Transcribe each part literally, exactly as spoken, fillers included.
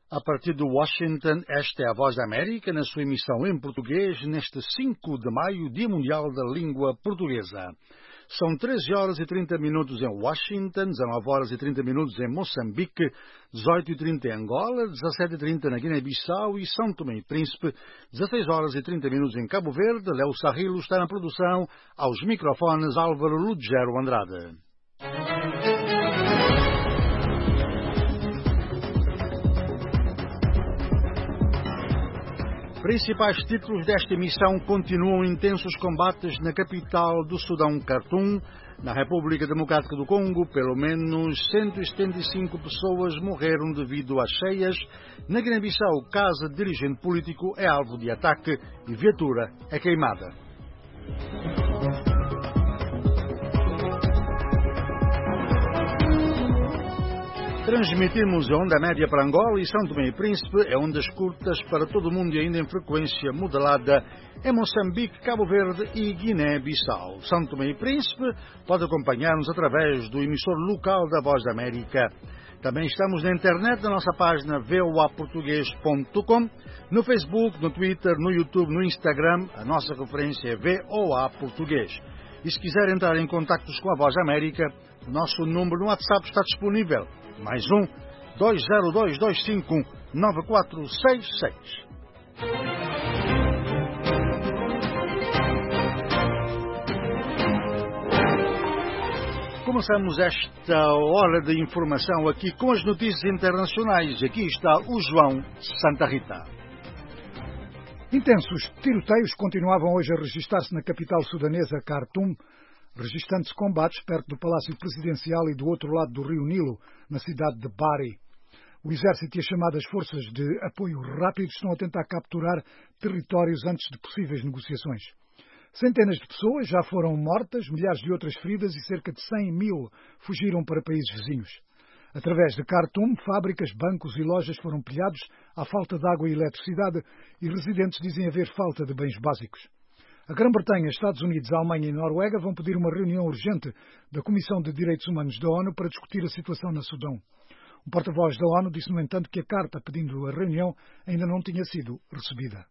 A partir de Washington, esta é a Voz da América, na sua emissão em português, neste cinco de maio, Dia Mundial da Língua Portuguesa. São treze horas e trinta minutos em Washington, dezanove horas e trinta minutos em Moçambique, dezoito e trinta em Angola, dezassete e trinta na Guiné-Bissau e São Tomé e Príncipe, dezasseis horas e trinta minutos em Cabo Verde. Léo Sarrilo está na produção, aos microfones Álvaro Lugero Andrade. Principais títulos desta emissão: continuam intensos combates na capital do Sudão, Khartoum. Na República Democrática do Congo, pelo menos cento e setenta e cinco pessoas morreram devido às cheias. Na Guiné-Bissau, casa de dirigente político é alvo de ataque e viatura é queimada. Transmitimos a onda média para Angola e São Tomé e Príncipe, é ondas curtas para todo o mundo e ainda em frequência modulada em Moçambique, Cabo Verde e Guiné-Bissau. São Tomé e Príncipe pode acompanhar-nos através do emissor local da Voz da América. Também estamos na internet, na nossa página v o a português ponto com, no Facebook, no Twitter, no YouTube, no Instagram. A nossa referência é V O A Português. E se quiser entrar em contacto com a Voz da América, o nosso número no WhatsApp está disponível. Mais um, dois zero dois, dois cinco, nove quatro seis seis. Começamos esta hora de informação aqui com as notícias internacionais. Aqui está o João Santa Rita. Intensos tiroteios continuavam hoje a registrar-se na capital sudanesa, Khartoum, registando-se combates perto do Palácio Presidencial e do outro lado do rio Nilo, na cidade de Bari. O exército e as chamadas forças de apoio rápido estão a tentar capturar territórios antes de possíveis negociações. Centenas de pessoas já foram mortas, milhares de outras feridas e cerca de cem mil fugiram para países vizinhos. Através de Khartoum, fábricas, bancos e lojas foram pilhados à falta de água e eletricidade e residentes dizem haver falta de bens básicos. A Grã-Bretanha, Estados Unidos, a Alemanha e Noruega vão pedir uma reunião urgente da Comissão de Direitos Humanos da ONU para discutir a situação na Sudão. Um porta-voz da ONU disse, no entanto, que a carta pedindo a reunião ainda não tinha sido recebida.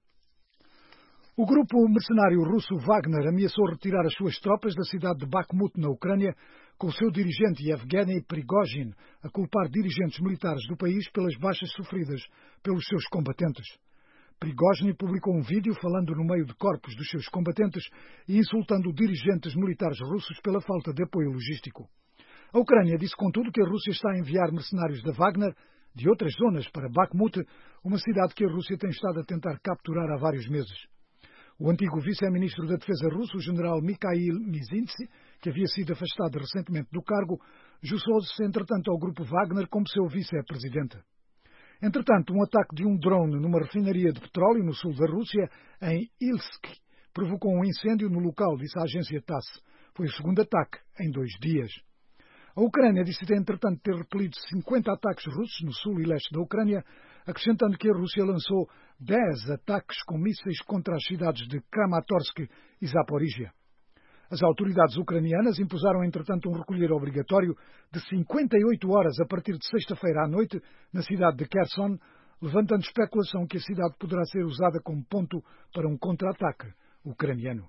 O grupo mercenário russo Wagner ameaçou retirar as suas tropas da cidade de Bakhmut, na Ucrânia, com o seu dirigente Yevgeny Prigozhin a culpar dirigentes militares do país pelas baixas sofridas pelos seus combatentes. Prigozhin publicou um vídeo falando no meio de corpos dos seus combatentes e insultando dirigentes militares russos pela falta de apoio logístico. A Ucrânia disse, contudo, que a Rússia está a enviar mercenários da Wagner de outras zonas para Bakhmut, uma cidade que a Rússia tem estado a tentar capturar há vários meses. O antigo vice-ministro da Defesa russo, o general Mikhail Mizintsi, que havia sido afastado recentemente do cargo, juntou-se, entretanto, ao grupo Wagner como seu vice-presidente. Entretanto, um ataque de um drone numa refinaria de petróleo no sul da Rússia, em Ilsk, provocou um incêndio no local, disse a agência TASS. Foi o segundo ataque em dois dias. A Ucrânia disse, entretanto, ter repelido cinquenta ataques russos no sul e leste da Ucrânia, acrescentando que a Rússia lançou dez ataques com mísseis contra as cidades de Kramatorsk e Zaporizhia. As autoridades ucranianas impuseram, entretanto, um recolher obrigatório de cinquenta e oito horas a partir de sexta-feira à noite na cidade de Kherson, levantando especulação que a cidade poderá ser usada como ponto para um contra-ataque ucraniano.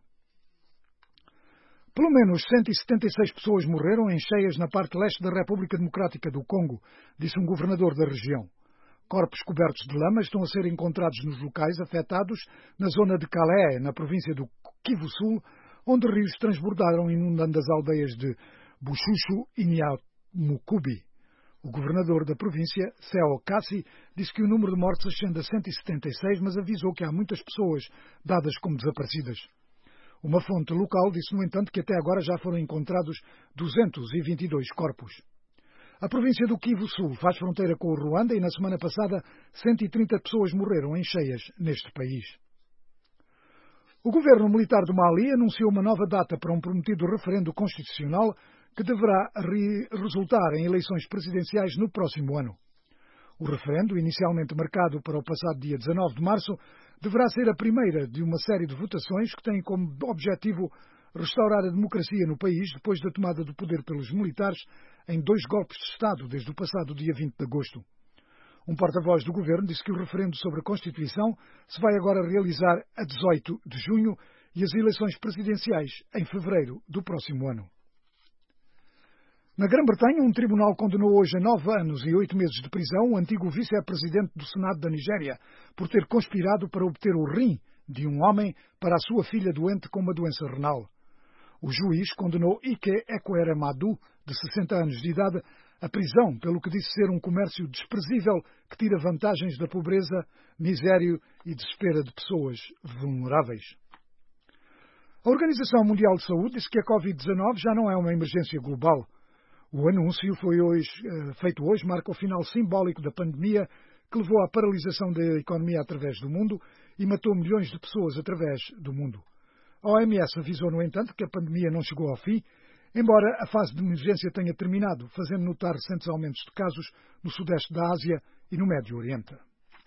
Pelo menos cento e setenta e seis pessoas morreram em cheias na parte leste da República Democrática do Congo, disse um governador da região. Corpos cobertos de lama estão a ser encontrados nos locais afetados na zona de Calé, na província do Kivu Sul, onde rios transbordaram inundando as aldeias de Buchuchu e Nyamukubi. O governador da província, Theo Kassi, disse que o número de mortes ascende a cento e setenta e seis, mas avisou que há muitas pessoas dadas como desaparecidas. Uma fonte local disse, no entanto, que até agora já foram encontrados duzentos e vinte e dois corpos. A província do Kivu Sul faz fronteira com o Ruanda e, na semana passada, cento e trinta pessoas morreram em cheias neste país. O governo militar do Mali anunciou uma nova data para um prometido referendo constitucional que deverá re resultar em eleições presidenciais no próximo ano. O referendo, inicialmente marcado para o passado dia dezanove de março, deverá ser a primeira de uma série de votações que têm como objetivo restaurar a democracia no país depois da tomada do poder pelos militares em dois golpes de Estado desde o passado dia vinte de agosto. Um porta-voz do governo disse que o referendo sobre a Constituição se vai agora realizar a dezoito de junho e as eleições presidenciais em fevereiro do próximo ano. Na Grã-Bretanha, um tribunal condenou hoje a nove anos e oito meses de prisão o antigo vice-presidente do Senado da Nigéria por ter conspirado para obter o rim de um homem para a sua filha doente com uma doença renal. O juiz condenou Ike Ekweremadu, de sessenta anos de idade, a prisão pelo que disse ser um comércio desprezível que tira vantagens da pobreza, miséria e desespero de pessoas vulneráveis. A Organização Mundial de Saúde disse que a covid dezenove já não é uma emergência global. O anúncio foi hoje, feito hoje marca o final simbólico da pandemia que levou à paralisação da economia através do mundo e matou milhões de pessoas através do mundo. A O M S avisou, no entanto, que a pandemia não chegou ao fim, embora a fase de emergência tenha terminado, fazendo notar recentes aumentos de casos no sudeste da Ásia e no Médio Oriente.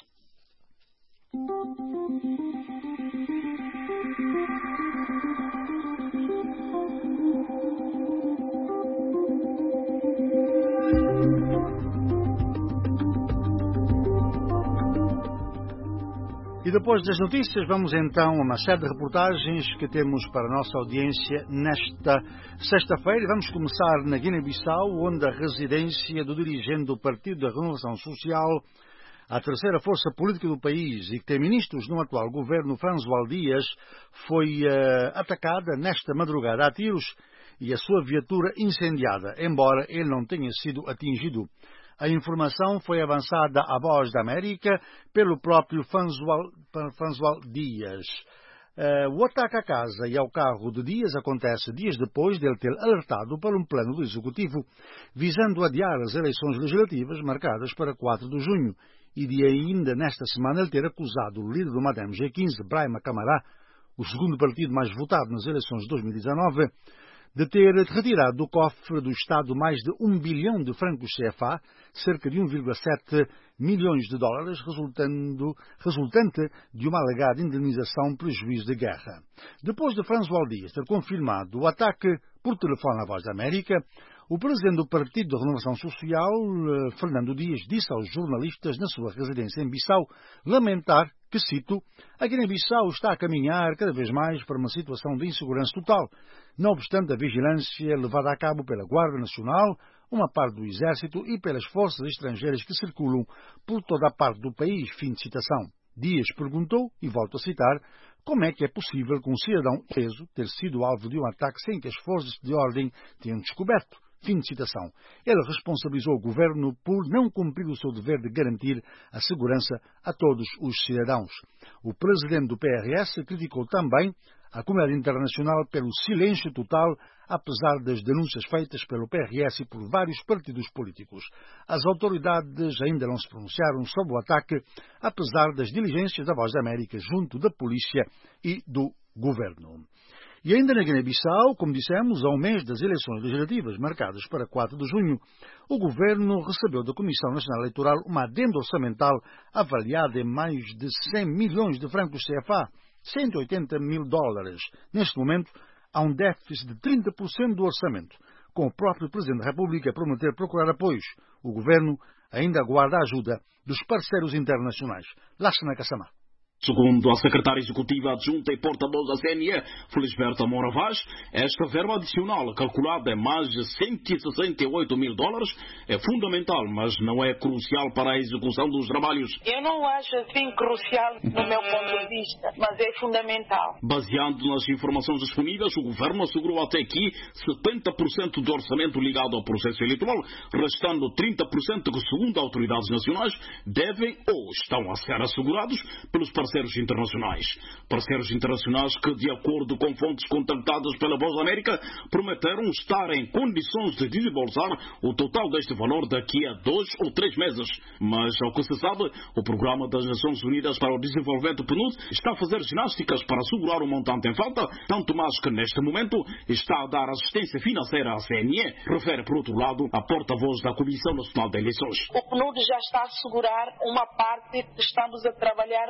E depois das notícias, vamos então a uma série de reportagens que temos para a nossa audiência nesta sexta-feira. Vamos começar na Guiné-Bissau, onde a residência do dirigente do Partido da Renovação Social, a terceira força política do país e que tem ministros no atual governo, François Dias, foi uh, atacada nesta madrugada a tiros e a sua viatura incendiada, embora ele não tenha sido atingido. A informação foi avançada à Voz da América pelo próprio François Dias. Uh, o ataque à casa e ao carro de Dias acontece dias depois dele ter alertado para um plano do Executivo visando adiar as eleições legislativas marcadas para quatro de junho e de ainda nesta semana ele ter acusado o líder do Madame G quinze, Brahima Camara, o segundo partido mais votado nas eleições de dois mil e dezanove, de ter retirado do cofre do Estado mais de um bilhão de francos C F A, cerca de um vírgula sete milhões de dólares, resultando, resultante de uma alegada indenização prejuízo de guerra. Depois de François Dias ter confirmado o ataque por telefone à Voz da América, o presidente do Partido da Renovação Social, Fernando Dias, disse aos jornalistas na sua residência em Bissau lamentar que, cito, a Guiné-Bissau está a caminhar cada vez mais para uma situação de insegurança total, não obstante a vigilância levada a cabo pela Guarda Nacional, uma parte do Exército e pelas forças estrangeiras que circulam por toda a parte do país. Fim de citação. Dias perguntou, e volto a citar, como é que é possível que um cidadão preso ter sido alvo de um ataque sem que as forças de ordem tenham descoberto. Fim de citação. Ele responsabilizou o governo por não cumprir o seu dever de garantir a segurança a todos os cidadãos. O presidente do P R S criticou também a comunidade internacional pelo silêncio total, apesar das denúncias feitas pelo P R S e por vários partidos políticos. As autoridades ainda não se pronunciaram sobre o ataque, apesar das diligências da Voz da América junto da polícia e do governo. E ainda na Guiné-Bissau, como dissemos, a um mês das eleições legislativas marcadas para quatro de junho, o governo recebeu da Comissão Nacional Eleitoral uma adenda orçamental avaliada em mais de cem milhões de francos C F A, cento e oitenta mil dólares. Neste momento, há um déficit de trinta por cento do orçamento, com o próprio Presidente da República a prometer procurar apoios. O governo ainda aguarda a ajuda dos parceiros internacionais. Lassana Kassamá. Segundo a secretária executiva adjunta e porta-voz da C N E, Felisberta Moura Vaz, esta verba adicional, calculada em mais de cento e sessenta e oito mil dólares, é fundamental, mas não é crucial para a execução dos trabalhos. Eu não acho assim crucial no meu ponto de vista, mas é fundamental. Baseado nas informações disponíveis, o governo assegurou até aqui setenta por cento do orçamento ligado ao processo eleitoral, restando trinta por cento que, segundo autoridades nacionais, devem ou estão a ser assegurados pelos parceiros internacionais. Parceiros internacionais que, de acordo com fontes contactadas pela Voz da América, prometeram estar em condições de desembolsar o total deste valor daqui a dois ou três meses. Mas, ao que se sabe, o Programa das Nações Unidas para o Desenvolvimento, P N U D, está a fazer ginásticas para assegurar o montante em falta, tanto mais que, neste momento, está a dar assistência financeira à C N E, refere, por outro lado, a porta-voz da Comissão Nacional de Eleições. O P N U D já está a assegurar uma parte que estamos a trabalhar até hoje.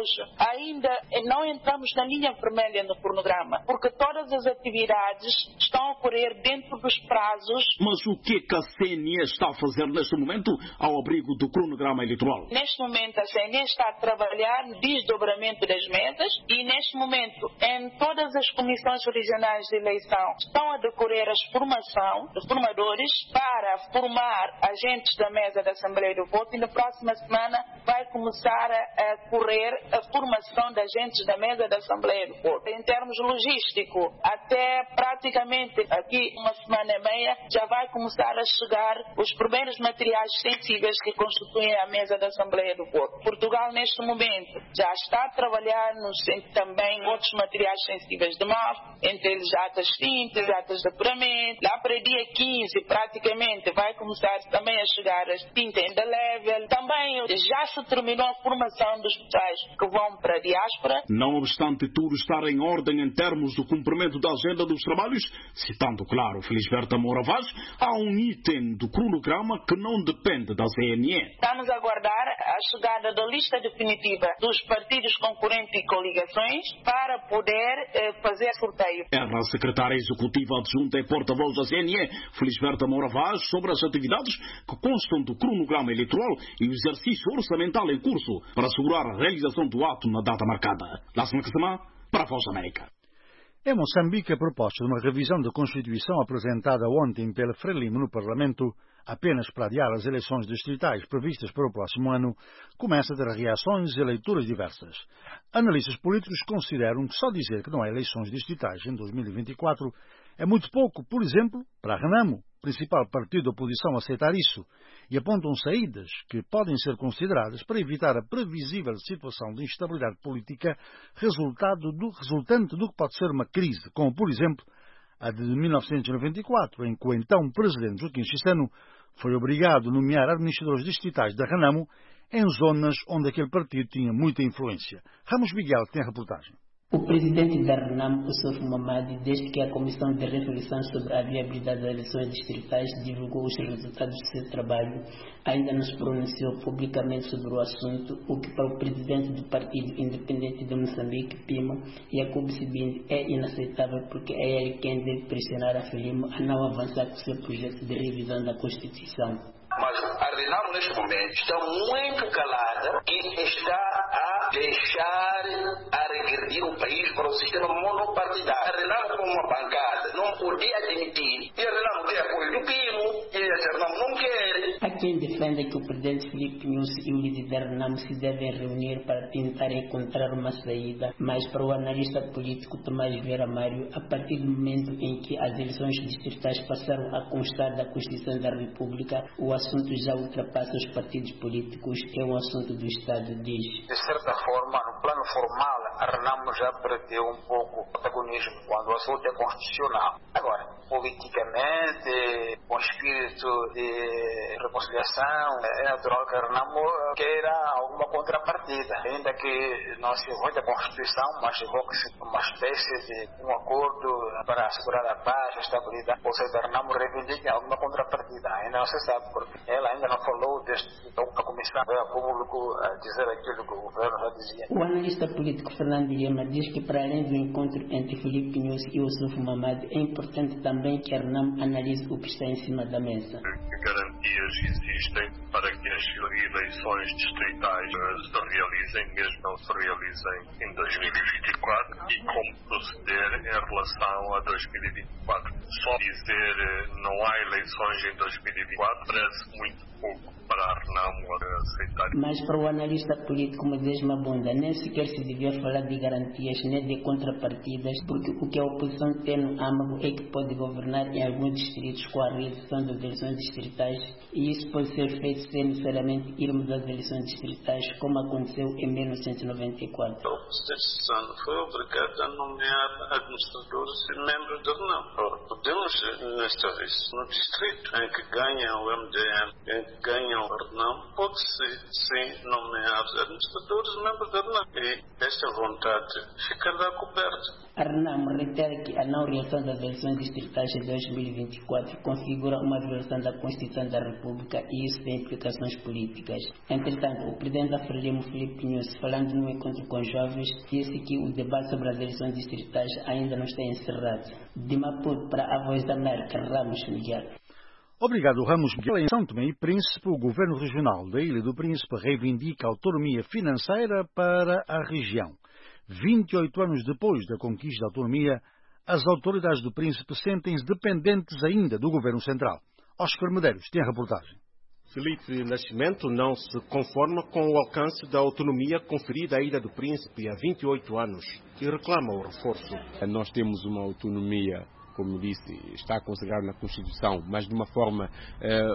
hoje ainda não entramos na linha vermelha no cronograma, porque todas as atividades estão a ocorrer dentro dos prazos. Mas o que, que a C N E está a fazer neste momento ao abrigo do cronograma eleitoral? Neste momento a C N E está a trabalhar no desdobramento das mesas e neste momento em todas as comissões regionais de eleição estão a decorrer a formação de formadores para formar agentes da mesa da Assembleia do Voto e na próxima semana vai começar a, a correr a formação de agentes da mesa da Assembleia do Voto. Em termos logísticos, até praticamente aqui uma semana e meia já vai começar a chegar os primeiros materiais sensíveis que constituem a mesa da Assembleia do Voto. Portugal neste momento já está a trabalhar nos, também outros materiais sensíveis de M A F, entre eles atas simples, atas de apuramento. Lá para dia quinze praticamente vai começar também a chegar as tintas indelével. Também já se terminou a formação dos pessoais que vão para a diáspora. Não obstante tudo estar em ordem em termos do cumprimento da agenda dos trabalhos, citando, claro, Felisberta Moura Vaz, há um item do cronograma que não depende da C N E. Estamos a aguardar a chegada da lista definitiva dos partidos concorrentes e coligações para poder eh, fazer sorteio. Era a secretária executiva adjunta e porta-voz da C N E, Felisberta Moura Vaz, sobre as atividades que constam do cronograma eleitoral e o exercício orçamental em curso para assegurar a realização do ato na data marcada. Lássima Kassamá, para a Voz da América. Em Moçambique, a proposta de uma revisão da Constituição apresentada ontem pela Frelimo no Parlamento, apenas para adiar as eleições distritais previstas para o próximo ano, começa a ter reações e leituras diversas. Analistas políticos consideram que só dizer que não há eleições distritais em dois mil e vinte e quatro é muito pouco, por exemplo, para a Renamo, principal partido da oposição, aceitar isso, e apontam saídas que podem ser consideradas para evitar a previsível situação de instabilidade política resultado do, resultante do que pode ser uma crise, como, por exemplo, a de mil novecentos e noventa e quatro, em que o então presidente Joaquim Chissano foi obrigado a nomear administradores distritais da Renamo em zonas onde aquele partido tinha muita influência. Ramos Miguel tem a reportagem. O presidente da Renamo, Oussouf Mamadi, desde que a Comissão de Reflexão sobre a Viabilidade das Eleições Distritais divulgou os resultados do seu trabalho, ainda não se pronunciou publicamente sobre o assunto, o que para o presidente do Partido Independente de Moçambique, PIMO, Yacoub Sibinde, é inaceitável, porque é ele quem deve pressionar a Frelimo a não avançar com o seu projeto de revisão da Constituição. Mas a Renamo, neste momento, está muito calada e está a deixar a regredir o país para o sistema monopartidário. A Renamo, como uma bancada, não podia admitir. E a Renamo tem apoio do PIMO, e a Renamo não quer. Há quem defenda que o presidente Filipe Nyusi e o líder da Renamo se devem reunir para tentar encontrar uma saída, mas para o analista político Tomás Vieira Mário, a partir do momento em que as eleições distritais passaram a constar da Constituição da República, o assunto já ultrapassa os partidos políticos, é um assunto do Estado, diz. De certa forma, no plano formal, a Renamo já perdeu um pouco o protagonismo quando o assunto é constitucional. Agora, politicamente, com espírito de reconciliação, é natural que a Renamo queira alguma contrapartida, ainda que não se evoque a Constituição, mas evoque-se uma espécie de um acordo para assegurar a paz, a estabilidade. Ou seja, a Renamo reivindica alguma contrapartida, ainda não se sabe, porque ela ainda não falou desde então a Comissão veio a público a dizer aquilo que o governo já dizia. O analista político Fernando Lima diz que, para além do encontro entre Filipe Nyusi e Oussouf Mamadi, é importante também que a Renamo analise o que está em cima da mesa. Que garantias existem para que as eleições distritais se realizem, mesmo não se realizem em dois mil e vinte e quatro, e como proceder em relação a dois mil e vinte e quatro. Só dizer não há eleições em dois mil e vinte e quatro parece muito pouco para a Renamo aceitar. Mas para o analista político Moisés Mabunda, nem sequer se devia falar de garantias nem de contrapartidas, porque o que a oposição tem no âmago é que pode governar em alguns distritos com a realização das eleições distritais, e isso pode ser feito sem necessariamente irmos às eleições distritais, como aconteceu em mil novecentos e noventa e quatro. O presidente Chissano foi obrigado a nomear administradores e membros da Renamo. Podemos, nesta vez, no distrito em que ganha o M D M, em que ganha o Renamo, pode-se sim, nomear administradores membros da RENAM. E esta vontade ficará coberta. A RENAM reitera que a não reação das eleições distritais de dois mil e vinte e quatro configura uma violação da Constituição da República e isso tem implicações políticas. Entretanto, o presidente da Frelimo, Filipe Pinhos, falando num encontro com jovens, disse que o debate sobre as eleições distritais ainda não está encerrado. De Maputo para a Voz da América, Ramos Miguel. Obrigado, Ramos Miguel. Em São Tomé e Príncipe, o Governo Regional da Ilha do Príncipe reivindica autonomia financeira para a região. vinte e oito anos depois da conquista da autonomia, as autoridades do Príncipe sentem-se dependentes ainda do Governo Central. Oscar Medeiros tem a reportagem. Felipe Nascimento não se conforma com o alcance da autonomia conferida à Ilha do Príncipe há vinte e oito anos e reclama o reforço. Nós temos uma autonomia, como disse, está consagrada na Constituição, mas de uma forma, eh,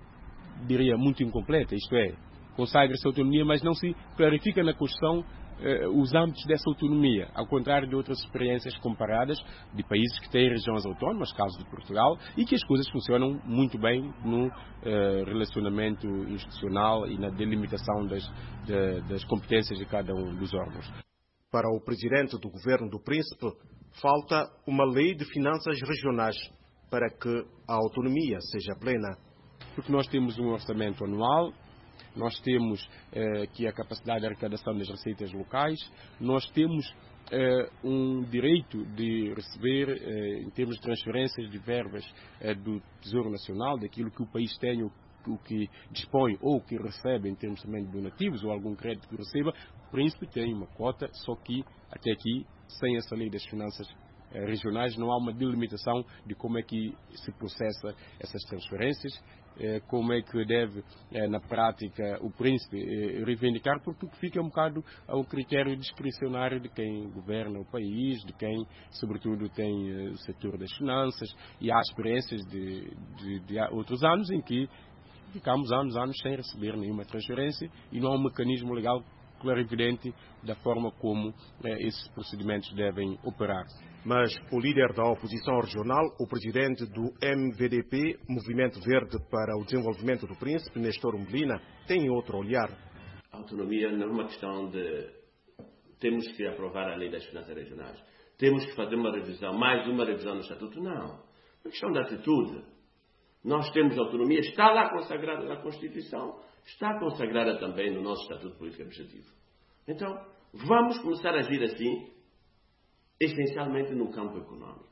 diria, muito incompleta, isto é, consagra-se a autonomia, mas não se clarifica na Constituição eh, os âmbitos dessa autonomia, ao contrário de outras experiências comparadas de países que têm regiões autónomas, caso de Portugal, e que as coisas funcionam muito bem no eh, relacionamento institucional e na delimitação das, de, das competências de cada um dos órgãos. Para o presidente do Governo do Príncipe, falta uma lei de finanças regionais para que a autonomia seja plena. Porque nós temos um orçamento anual, nós temos eh, aqui a capacidade de arrecadação das receitas locais, nós temos eh, um direito de receber, eh, em termos de transferências de verbas eh, do Tesouro Nacional, daquilo que o país tem, o, o que dispõe ou que recebe em termos também de donativos ou algum crédito que receba. O Príncipe tem uma cota, só que até aqui, sem essa lei das finanças eh, regionais, não há uma delimitação de como é que se processa essas transferências, eh, como é que deve, eh, na prática, o Príncipe eh, reivindicar, porque fica um bocado ao critério discricionário de quem governa o país, de quem, sobretudo, tem eh, o setor das finanças, e há experiências de, de, de outros anos em que ficamos anos, anos sem receber nenhuma transferência e não há um mecanismo legal claro e evidente da forma como eh, esses procedimentos devem operar. Mas o líder da oposição regional, o presidente do M V D P, Movimento Verde para o Desenvolvimento do Príncipe, Nestor Umbelina, tem outro olhar. A autonomia não é uma questão de temos que aprovar a lei das finanças regionais, temos que fazer uma revisão, mais uma revisão do Estatuto, não. É uma questão de atitude. Nós temos autonomia, está lá consagrada na Constituição, está consagrada também no nosso Estatuto Político Administrativo. Então, vamos começar a agir assim, essencialmente no campo econômico,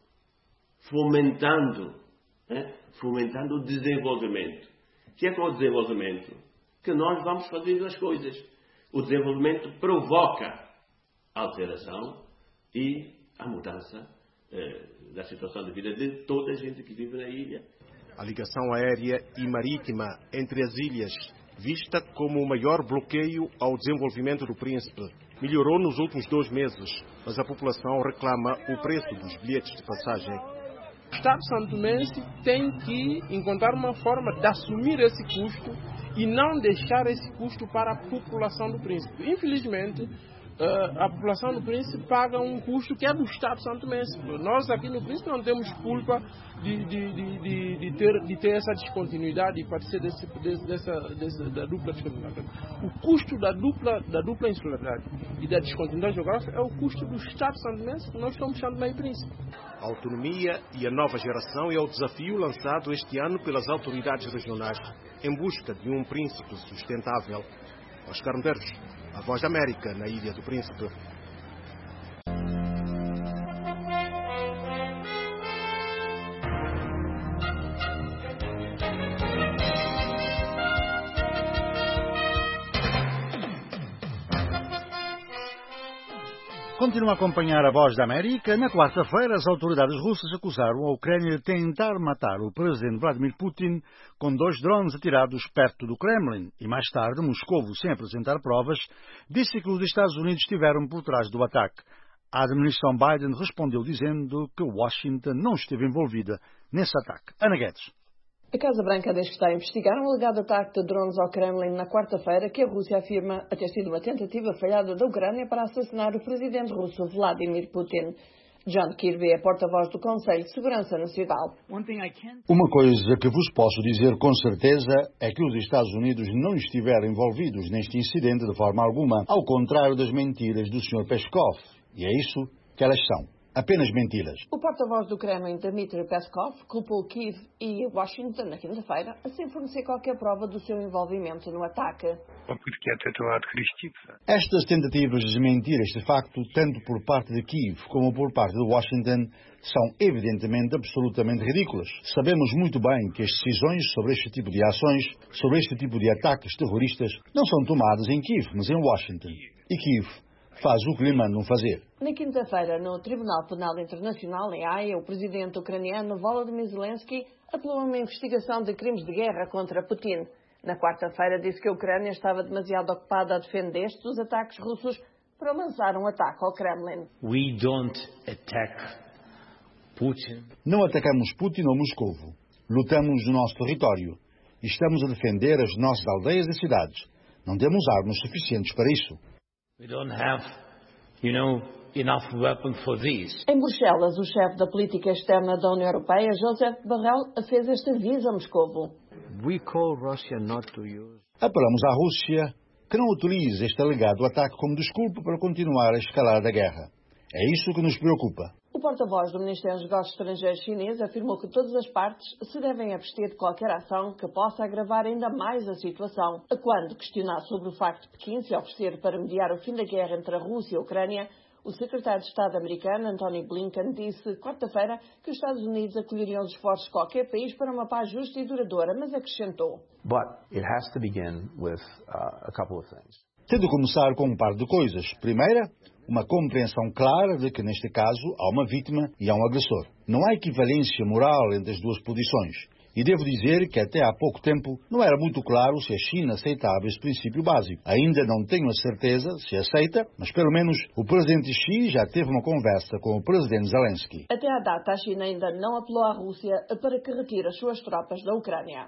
fomentando, né, fomentando o desenvolvimento. Que é com o desenvolvimento que nós vamos fazer as coisas. O desenvolvimento provoca a alteração e a mudança eh, da situação de vida de toda a gente que vive na ilha. A ligação aérea e marítima entre as ilhas, vista como o maior bloqueio ao desenvolvimento do Príncipe, melhorou nos últimos dois meses, mas a população reclama o preço dos bilhetes de passagem. O Estado santomense tem que encontrar uma forma de assumir esse custo e não deixar esse custo para a população do Príncipe. Infelizmente, a população do Príncipe paga um custo que é do Estado santomense. Nós aqui no Príncipe não temos culpa de, de, de, de, de, ter, de ter essa descontinuidade e parecer desse, dessa, dessa, da dupla descontinuidade. O custo da dupla, da dupla insularidade e da descontinuidade geográfica é o custo do Estado santomense, que nós estamos chamando de Príncipe. A autonomia e a nova geração é o desafio lançado este ano pelas autoridades regionais em busca de um Príncipe sustentável. Oscar Medeiros, a Voz da América, na Ilha do Príncipe. Continua a acompanhar a Voz da América. Na quarta-feira, as autoridades russas acusaram a Ucrânia de tentar matar o presidente Vladimir Putin com dois drones atirados perto do Kremlin. E mais tarde, Moscou, sem apresentar provas, disse que os Estados Unidos estiveram por trás do ataque. A administração Biden respondeu dizendo que Washington não esteve envolvida nesse ataque. Ana Guedes. A Casa Branca diz que está a investigar um alegado ataque de drones ao Kremlin na quarta-feira, que a Rússia afirma a ter sido uma tentativa falhada da Ucrânia para assassinar o presidente russo Vladimir Putin. John Kirby é porta-voz do Conselho de Segurança Nacional. Uma coisa que vos posso dizer com certeza é que os Estados Unidos não estiveram envolvidos neste incidente de forma alguma, ao contrário das mentiras do senhor Peskov. E é isso que elas são. Apenas mentiras. O porta-voz do Kremlin, Dmitry Peskov, culpou Kiev e Washington na quinta-feira a sem fornecer qualquer prova do seu envolvimento no ataque. Estas tentativas de mentiras, de facto, tanto por parte de Kiev como por parte de Washington, são evidentemente absolutamente ridículas. Sabemos muito bem que as decisões sobre este tipo de ações, sobre este tipo de ataques terroristas, não são tomadas em Kiev, mas em Washington. E Kiev faz o que lhe mandam fazer. Na quinta-feira, no Tribunal Penal Internacional, em Haia, o presidente ucraniano Volodymyr Zelensky apelou a uma investigação de crimes de guerra contra Putin. Na quarta-feira, disse que a Ucrânia estava demasiado ocupada a defender-se dos ataques russos para lançar um ataque ao Kremlin. We don't attack Putin. Não atacamos Putin ou Moscovo. Lutamos no nosso território. E estamos a defender as nossas aldeias e cidades. Não temos armas suficientes para isso. We don't have, you know, enough weapons for this. Em Bruxelas, o chefe da política externa da União Europeia, Josep Borrell, fez este aviso a Moscovo. We call Russia not to use. Apelamos à Rússia que não utilize este alegado ataque como desculpa para continuar a escalar a guerra. É isso que nos preocupa. O porta-voz do Ministério dos Negócios Estrangeiros chinês afirmou que todas as partes se devem abster de qualquer ação que possa agravar ainda mais a situação. Quando questionado sobre o facto de Pequim se oferecer para mediar o fim da guerra entre a Rússia e a Ucrânia, o secretário de Estado americano, Antony Blinken, disse quarta-feira que os Estados Unidos acolheriam os esforços de qualquer país para uma paz justa e duradoura, mas acrescentou. But it has to begin with uh, a couple of things. Tem de começar com um par de coisas. Primeira, uma compreensão clara de que, neste caso, há uma vítima e há um agressor. Não há equivalência moral entre as duas posições. E devo dizer que até há pouco tempo não era muito claro se a China aceitava esse princípio básico. Ainda não tenho a certeza se aceita, mas pelo menos o presidente Xi já teve uma conversa com o presidente Zelensky. Até à data, a China ainda não apelou à Rússia para que retire as suas tropas da Ucrânia.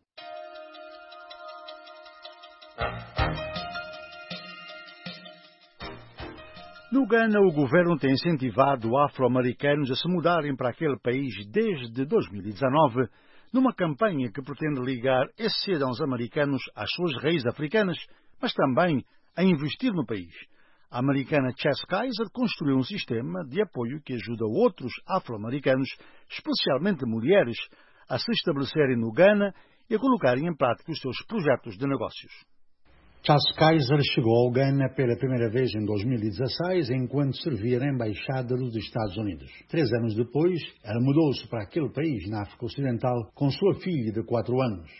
No Ghana, o governo tem incentivado afro-americanos a se mudarem para aquele país desde dois mil e dezanove, numa campanha que pretende ligar esses cidadãos americanos às suas raízes africanas, mas também a investir no país. A americana Chess Kaiser construiu um sistema de apoio que ajuda outros afro-americanos, especialmente mulheres, a se estabelecerem no Ghana e a colocarem em prática os seus projetos de negócios. Chess Kaiser chegou ao Ghana pela primeira vez em dois mil e dezasseis, enquanto servia na Embaixada dos Estados Unidos. Três anos depois, ela mudou-se para aquele país, na África Ocidental, com sua filha de quatro anos.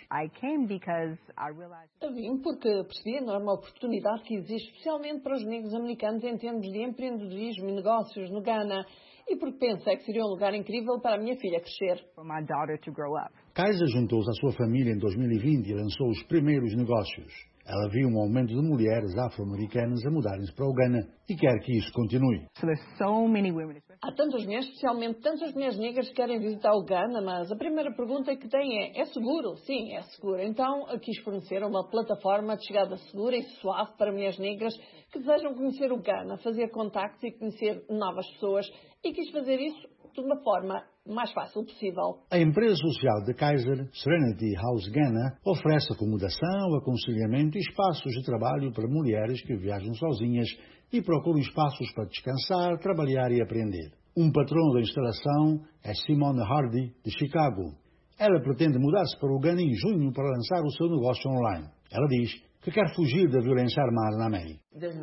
Eu vim porque percebi a enorme oportunidade que existe, especialmente para os negros americanos, em termos de empreendedorismo e negócios no Ghana, e porque pensei que seria um lugar incrível para a minha filha crescer. Kaiser juntou-se à sua família em dois mil e vinte e lançou os primeiros negócios. Ela viu um aumento de mulheres afro-americanas a mudarem-se para o Ghana e quer que isso continue. Há tantas mulheres, especialmente tantas mulheres negras que querem visitar o Ghana, mas a primeira pergunta que têm é, é seguro? Sim, é seguro. Então, quis fornecer uma plataforma de chegada segura e suave para mulheres negras que desejam conhecer o Ghana, fazer contactos e conhecer novas pessoas, e quis fazer isso de uma forma mais fácil possível. A empresa social de Kaiser, Serenity House Ghana, oferece acomodação, aconselhamento e espaços de trabalho para mulheres que viajam sozinhas e procuram espaços para descansar, trabalhar e aprender. Um patrão da instalação é Simone Hardy, de Chicago. Ela pretende mudar-se para o Ghana em junho para lançar o seu negócio online. Ela diz que quer fugir da violência armada na América.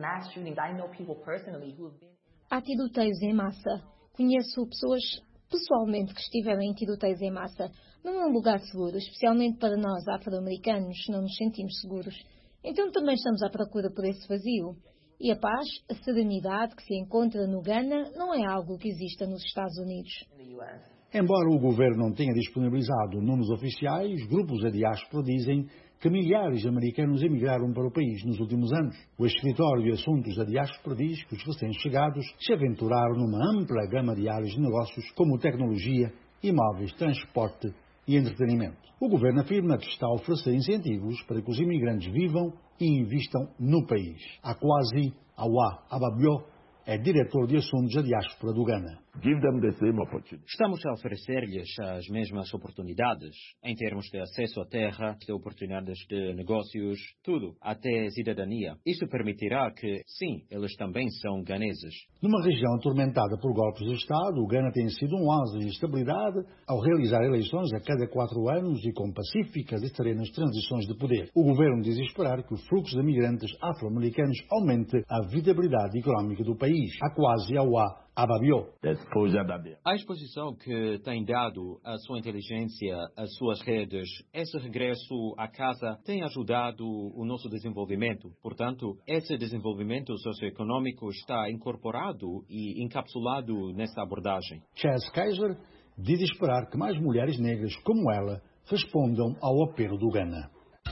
Há tiroteios em massa. Conheço pessoas pessoalmente que estiveram em tiroteios em massa. Não é um lugar seguro, especialmente para nós afro-americanos, não nos sentimos seguros. Então também estamos à procura por esse vazio. E a paz, a serenidade que se encontra no Ghana não é algo que exista nos Estados Unidos. Embora o governo não tenha disponibilizado números oficiais, grupos da diáspora dizem que milhares de americanos emigraram para o país nos últimos anos. O Escritório de Assuntos da Diáspora diz que os recém-chegados se aventuraram numa ampla gama de áreas de negócios, como tecnologia, imóveis, transporte e entretenimento. O governo afirma que está a oferecer incentivos para que os imigrantes vivam e investam no país. A Kwasi Awa Ababio é diretor de assuntos da diáspora do Ghana. Estamos a oferecer-lhes as mesmas oportunidades, em termos de acesso à terra, de oportunidades de negócios, tudo, até cidadania. Isso permitirá que, sim, eles também são ganeses. Numa região atormentada por golpes de Estado, o Ghana tem sido um oásis de estabilidade ao realizar eleições a cada quatro anos e com pacíficas e serenas transições de poder. O governo diz esperar que o fluxo de migrantes afro-americanos aumente a viabilidade económica do país. A quase ao A. Ababiou. A exposição que tem dado a sua inteligência, as suas redes, esse regresso à casa tem ajudado o nosso desenvolvimento. Portanto, esse desenvolvimento socioeconômico está incorporado e encapsulado nessa abordagem. Chaz Kaiser diz esperar que mais mulheres negras como ela respondam ao apelo do Ghana.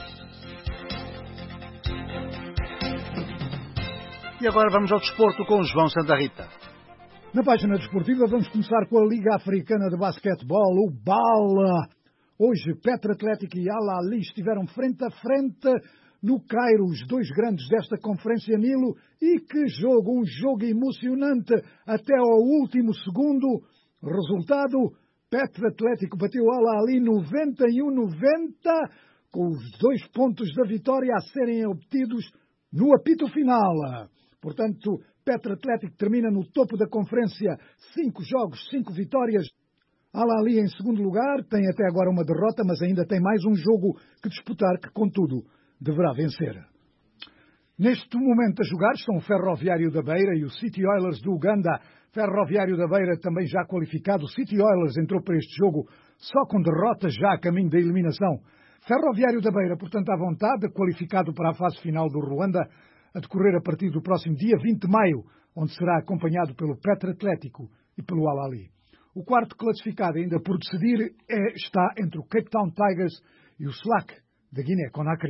E agora vamos ao desporto com João Santa Rita. Na página desportiva vamos começar com a Liga Africana de Basquetebol, o BAL. Hoje, Petro Atlético e Al Ahly estiveram frente a frente no Cairo, os dois grandes desta Conferência Nilo. E que jogo, um jogo emocionante até ao último segundo. Resultado, Petro Atlético bateu Al Ahly noventa e um a noventa, com os dois pontos da vitória a serem obtidos no apito final. Portanto, Petro Atlético termina no topo da conferência, cinco jogos, cinco vitórias. Al Ahly em segundo lugar, tem até agora uma derrota, mas ainda tem mais um jogo que disputar, que contudo deverá vencer. Neste momento a jogar estão o Ferroviário da Beira e o City Oilers do Uganda. Ferroviário da Beira também já qualificado. O City Oilers entrou para este jogo só com derrotas já a caminho da eliminação. Ferroviário da Beira, portanto, à vontade, qualificado para a fase final do Ruanda, a decorrer a partir do próximo dia vinte de maio, onde será acompanhado pelo Petro Atlético e pelo Al Ahly. O quarto classificado, ainda por decidir, é, está entre o Cape Town Tigers e o Slack da Guiné-Conakry.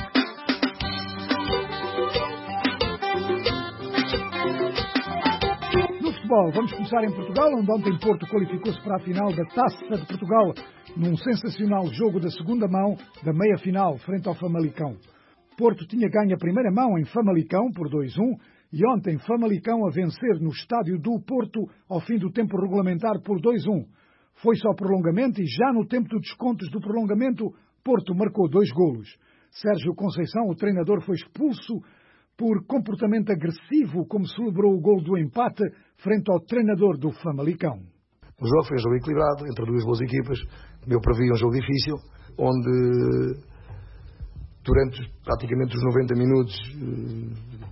No futebol, vamos começar em Portugal, onde ontem Porto qualificou-se para a final da Taça de Portugal, num sensacional jogo da segunda mão da meia-final, frente ao Famalicão. Porto tinha ganho a primeira mão em Famalicão por dois a um e ontem Famalicão a vencer no estádio do Porto ao fim do tempo regulamentar por dois a um. Foi-se ao prolongamento e já no tempo dos descontos do prolongamento, Porto marcou dois golos. Sérgio Conceição, o treinador, foi expulso por comportamento agressivo, como celebrou o golo do empate frente ao treinador do Famalicão. O jogo foi um jogo equilibrado entre duas boas equipas. Eu previa um jogo difícil, onde durante praticamente os noventa minutos uh,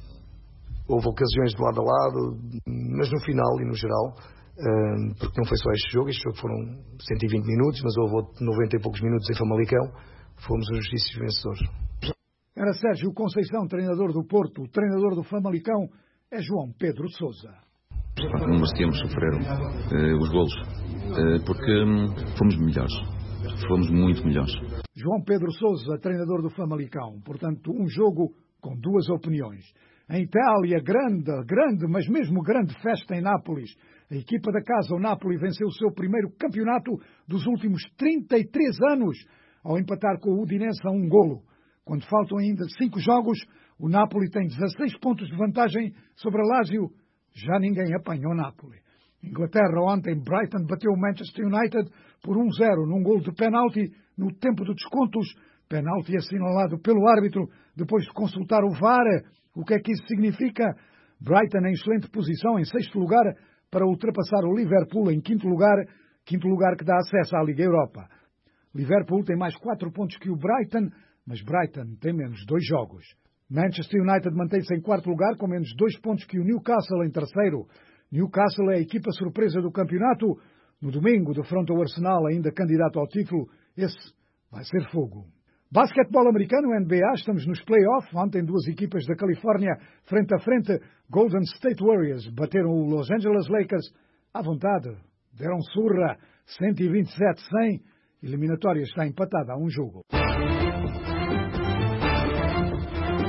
houve ocasiões de lado a lado, mas no final e no geral, uh, porque não foi só este jogo, este jogo foram cento e vinte minutos, mas houve noventa e poucos minutos em Famalicão, fomos os justíssimos vencedores. Era Sérgio Conceição, treinador do Porto. O treinador do Famalicão é João Pedro Sousa. Não merecíamos sofrer uh, os golos, uh, porque um, fomos melhores, fomos muito melhores. João Pedro Sousa, treinador do Famalicão. Portanto, um jogo com duas opiniões. Em Itália, grande, grande, mas mesmo grande festa em Nápoles. A equipa da casa, o Napoli, venceu o seu primeiro campeonato dos últimos trinta e três anos, ao empatar com o Udinese a um golo. Quando faltam ainda cinco jogos, o Napoli tem dezasseis pontos de vantagem sobre a Lazio. Já ninguém apanha o Napoli. Inglaterra, ontem, Brighton bateu o Manchester United por um a zero num golo de penalti no tempo de descontos. Penalti assinalado pelo árbitro depois de consultar o V A R. O que é que isso significa? Brighton em excelente posição, em sexto lugar, para ultrapassar o Liverpool em quinto lugar, quinto lugar que dá acesso à Liga Europa. Liverpool tem mais quatro pontos que o Brighton, mas Brighton tem menos dois jogos. Manchester United mantém-se em quarto lugar com menos dois pontos que o Newcastle em terceiro. Newcastle é a equipa surpresa do campeonato. No domingo, defronta o Arsenal, ainda candidato ao título. Esse vai ser fogo. Basquetebol americano, N B A, estamos nos play-off. Ontem duas equipas da Califórnia, frente a frente. Golden State Warriors bateram o Los Angeles Lakers à vontade. Deram surra, cento e vinte e sete a cem. Eliminatória está empatada a um jogo.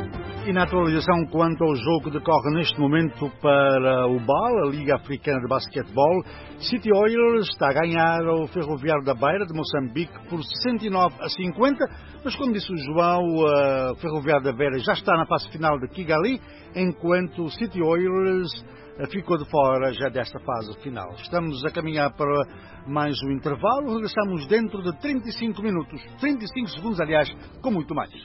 E na atualização quanto ao jogo que decorre neste momento para o B A L, a Liga Africana de Basquetebol, City Oilers está a ganhar o Ferroviário da Beira de Moçambique por sessenta e nove a cinquenta, mas como disse o João, o Ferroviário da Beira já está na fase final de Kigali, enquanto o City Oilers ficou de fora já desta fase final. Estamos a caminhar para mais um intervalo, regressamos dentro de trinta e cinco minutos, trinta e cinco segundos, aliás, com muito mais.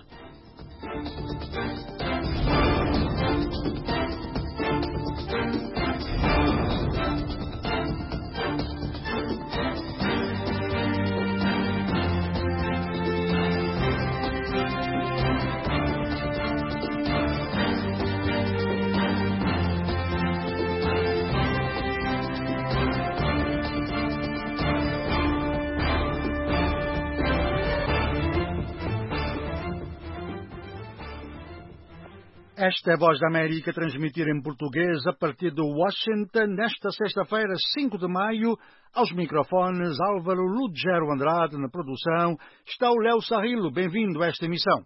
Esta é a Voz da América, transmitir em português a partir de Washington, nesta sexta-feira, cinco de maio, aos microfones Álvaro Lugero Andrade, na produção, está o Léo Sarrilo. Bem-vindo a esta emissão.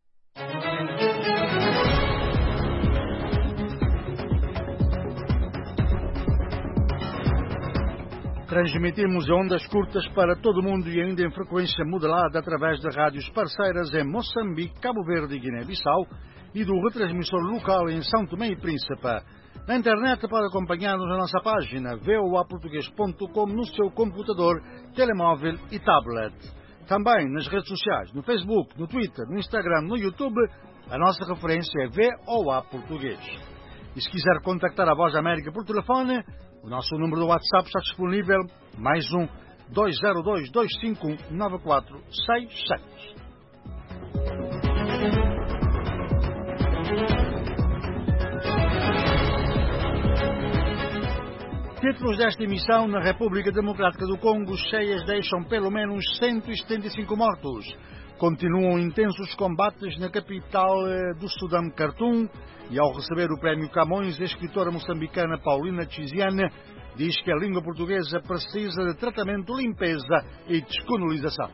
Transmitimos ondas curtas para todo o mundo e ainda em frequência modulada através de rádios parceiras em Moçambique, Cabo Verde e Guiné-Bissau, e do retransmissor local em São Tomé e Príncipe. Na internet pode acompanhar-nos na nossa página v o a português ponto com no seu computador, telemóvel e tablet. Também nas redes sociais, no Facebook, no Twitter, no Instagram, no YouTube, a nossa referência é V O A Português. E se quiser contactar a Voz da América por telefone, o nosso número do WhatsApp está disponível, mais um dois zero dois, dois cinco um, nove quatro seis sete. Títulos desta emissão: na República Democrática do Congo, cheias deixam pelo menos cento e setenta e cinco mortos. Continuam intensos combates na capital do Sudão, Khartoum, e ao receber o Prémio Camões, a escritora moçambicana Paulina Tiziane diz que a língua portuguesa precisa de tratamento, limpeza e descolonização.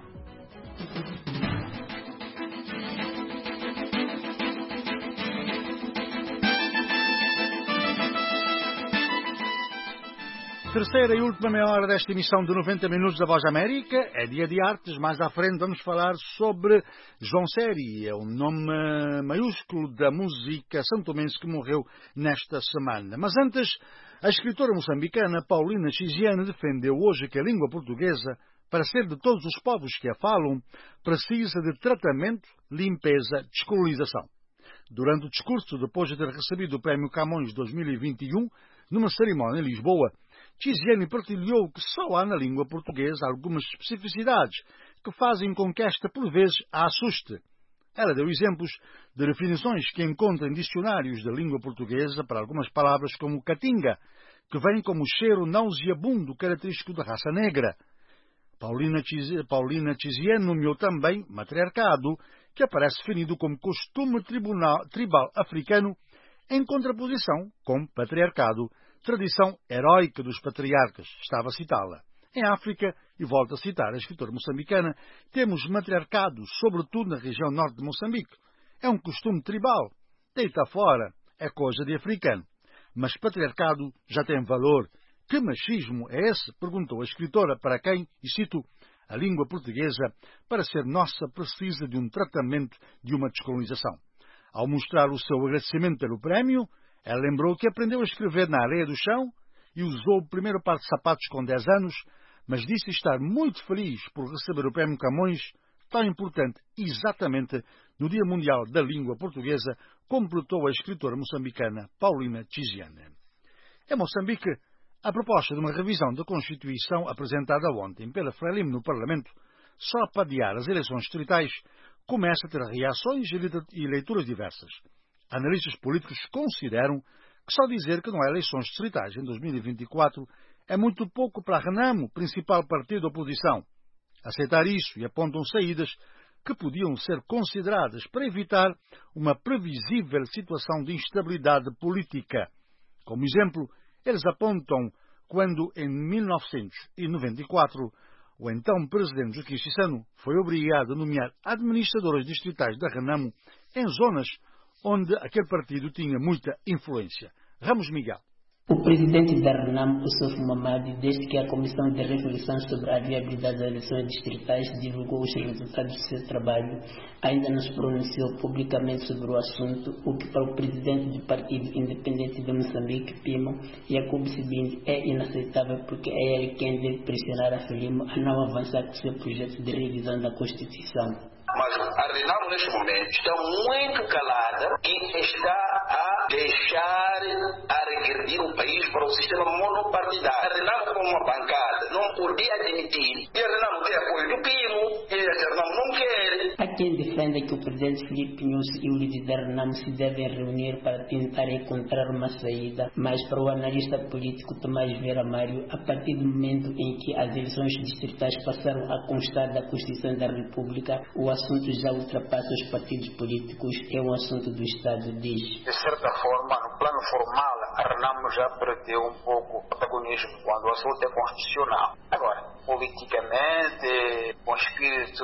Terceira e última meia hora desta emissão de noventa minutos da Voz da América. É dia de artes. Mais à frente vamos falar sobre João Série, é o nome maiúsculo da música santomense que morreu nesta semana. Mas antes, a escritora moçambicana Paulina Tiziane defendeu hoje que a língua portuguesa, para ser de todos os povos que a falam, precisa de tratamento, limpeza, descolonização. Durante o discurso, depois de ter recebido o Prémio Camões dois mil e vinte e um, numa cerimónia em Lisboa, Tiziane partilhou que só há na língua portuguesa algumas especificidades que fazem com que esta, por vezes, a assuste. Ela deu exemplos de definições que encontra em dicionários da língua portuguesa para algumas palavras como catinga, que vem como cheiro nauseabundo característico da raça negra. Paulina Tiziane, Paulina Tiziane nomeou também matriarcado, que aparece definido como costume tribunal, tribal africano, em contraposição com patriarcado, tradição heroica dos patriarcas. Estava a citá-la. Em África, e volto a citar a escritora moçambicana, temos matriarcado, sobretudo na região norte de Moçambique. É um costume tribal. Deita fora, é coisa de africano. Mas patriarcado já tem valor. Que machismo é esse? Perguntou a escritora, para quem, e cito, a língua portuguesa, para ser nossa, precisa de um tratamento, de uma descolonização. Ao mostrar o seu agradecimento pelo prémio, ela lembrou que aprendeu a escrever na areia do chão e usou o primeiro par de sapatos com dez anos, mas disse estar muito feliz por receber o Prémio Camões, tão importante exatamente no Dia Mundial da Língua Portuguesa, completou a escritora moçambicana Paulina Tiziane. Em Moçambique, a proposta de uma revisão da Constituição apresentada ontem pela Frelimo no Parlamento, só para adiar as eleições distritais, começa a ter reações e leituras diversas. Analistas políticos consideram que só dizer que não há eleições distritais em dois mil e vinte e quatro é muito pouco para a Renamo, principal partido da oposição. Aceitar isso e apontam saídas que podiam ser consideradas para evitar uma previsível situação de instabilidade política. Como exemplo, eles apontam quando, em mil novecentos e noventa e quatro, o então presidente Joaquim Chissano foi obrigado a nomear administradores distritais da Renamo em zonas onde aquele partido tinha muita influência. Ramos Miguel. O presidente da RENAM, Oussouf Mamadi, desde que a Comissão de Reflexão sobre a Viabilidade das Eleições Distritais divulgou os resultados do seu trabalho, ainda não se pronunciou publicamente sobre o assunto, o que para o presidente do Partido Independente de Moçambique, PIMO, Yacoub Sibindi, é inaceitável, porque é ele quem deve pressionar a FRELIMO a não avançar com seu projeto de revisão da Constituição. Mas a RENAM, neste momento, está muito calada e está a deixar a regredir o país para o sistema monopartidário. A RENAM, como uma bancada, não podia admitir. E a RENAM não tem apoio do PIMO, e a RENAM não quer. Há quem defenda que o presidente Filipe Nyusi e o líder da RENAM se devem reunir para tentar encontrar uma saída, mas para o analista político Tomás Vera Mário, a partir do momento em que as eleições distritais passaram a constar da Constituição da República, o assunto já ultrapassa os partidos políticos, é um assunto do Estado, diz. De certa forma, no plano formal, a RENAM já perdeu um pouco o protagonismo quando o assunto é constitucional. Agora, politicamente, com espírito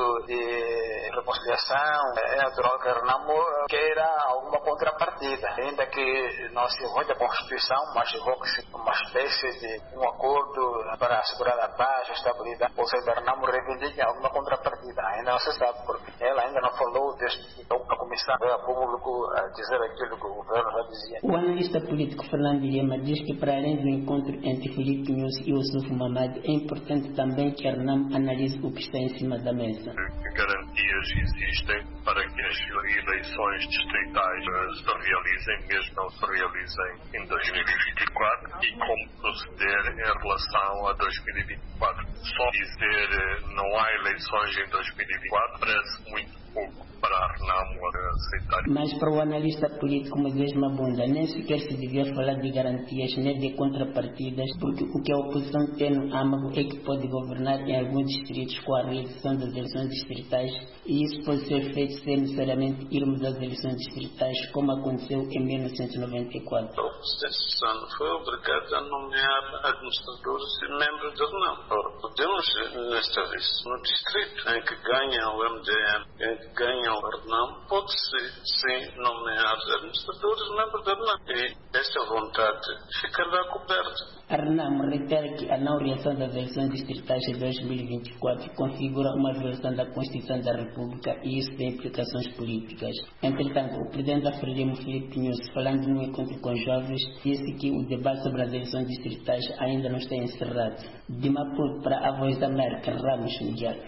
de reconciliação, é natural que a RENAM queira alguma contrapartida, ainda que não se invoque a Constituição, mas invoque-se uma espécie de um acordo para assegurar a paz, a estabilidade, ou seja, a RENAM reivindica alguma contrapartida, ainda não se sabe, porque ela ainda não falou desde então a Comissão veio a público a dizer aquilo que o governo já dizia. O analista político Fernando Lima diz que, para além do encontro entre Filipe Nyusi e Oussouf Mamadi, é importante também que a RENAM analise o que está em cima da mesa. Que garantias existem para que as eleições distritais se realizem, mesmo não se realizem em dois mil e vinte e quatro, e como proceder em relação a dois mil e vinte e quatro. Só dizer não há eleições em dois mil e vinte e quatro parece muito pouco para a RENAM aceitar. Mas para o analista político Moisés Mabunda, nem sequer se devia falar de garantias nem de contrapartidas, porque o que a oposição tem no âmago é que pode governar em alguns distritos com a realização das eleições distritais, e isso pode ser feito sem necessariamente irmos às eleições distritais, como aconteceu em mil novecentos e noventa e quatro. O presidente Sano foi obrigado a nomear administradores e membros da RENAM. Ora, podemos, nesta vez, no distrito em que ganha o M D M, em que ganha o RENAM, pode-se, sim, nomear administradores e membros da RENAM. E essa vontade ficará coberta. A RENAM reitera que a não realização das eleições distritais em dois mil e vinte e quatro configura uma violação da Constituição da República, e isso tem implicações políticas. Entretanto, o presidente da FRELIMO, Filipe Nyusi, falando num encontro com jovens, disse que o debate sobre as eleições distritais ainda não está encerrado. De Maputo para a Voz da América, Ramos Miguel.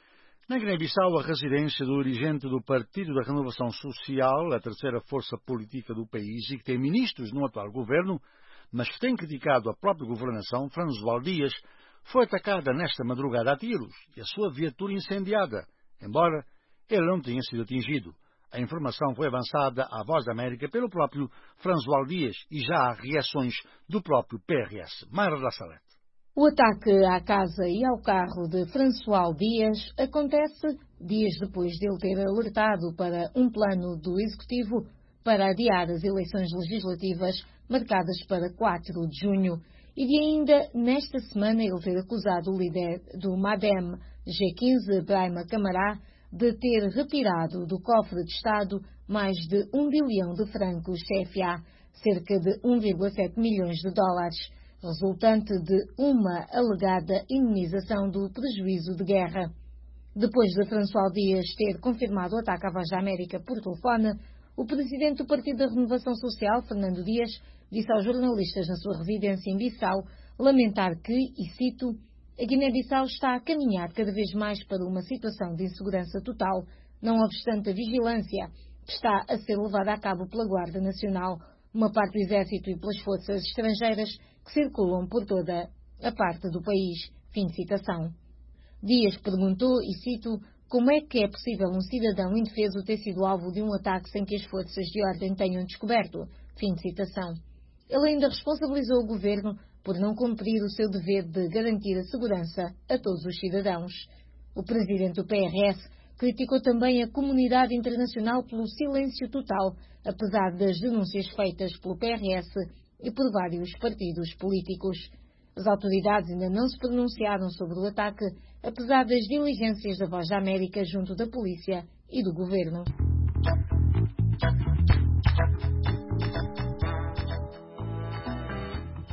Na Guiné-Bissau, a residência do dirigente do Partido da Renovação Social, a terceira força política do país e que tem ministros no atual governo, mas que tem criticado a própria governação, François Dias, foi atacada nesta madrugada a tiros e a sua viatura incendiada, embora ele não tenha sido atingido. A informação foi avançada à Voz da América pelo próprio François Dias e já há reações do próprio P R S. Mayra da Salete. O ataque à casa e ao carro de François Dias acontece dias depois de ele ter alertado para um plano do Executivo para adiar as eleições legislativas marcadas para quatro de junho e de ainda nesta semana ele ter acusado o líder do MADEM G quinze, Brahima Camará, de ter retirado do cofre de Estado mais de um bilhão de francos C F A, cerca de um vírgula sete milhões de dólares, resultante de uma alegada indenização do prejuízo de guerra. Depois de François Dias ter confirmado o ataque à Voz da América por telefone, o presidente do Partido da Renovação Social, Fernando Dias, disse aos jornalistas na sua residência em Bissau lamentar que, e cito, a Guiné-Bissau está a caminhar cada vez mais para uma situação de insegurança total, não obstante a vigilância que está a ser levada a cabo pela Guarda Nacional, uma parte do Exército e pelas forças estrangeiras que circulam por toda a parte do país. Fim de citação. Dias perguntou, e cito, como é que é possível um cidadão indefeso ter sido alvo de um ataque sem que as forças de ordem tenham descoberto? Fim de citação. Ele ainda responsabilizou o governo por não cumprir o seu dever de garantir a segurança a todos os cidadãos. O presidente do P R S criticou também a comunidade internacional pelo silêncio total, apesar das denúncias feitas pelo P R S e por vários partidos políticos. As autoridades ainda não se pronunciaram sobre o ataque, apesar das diligências da Voz da América junto da polícia e do governo.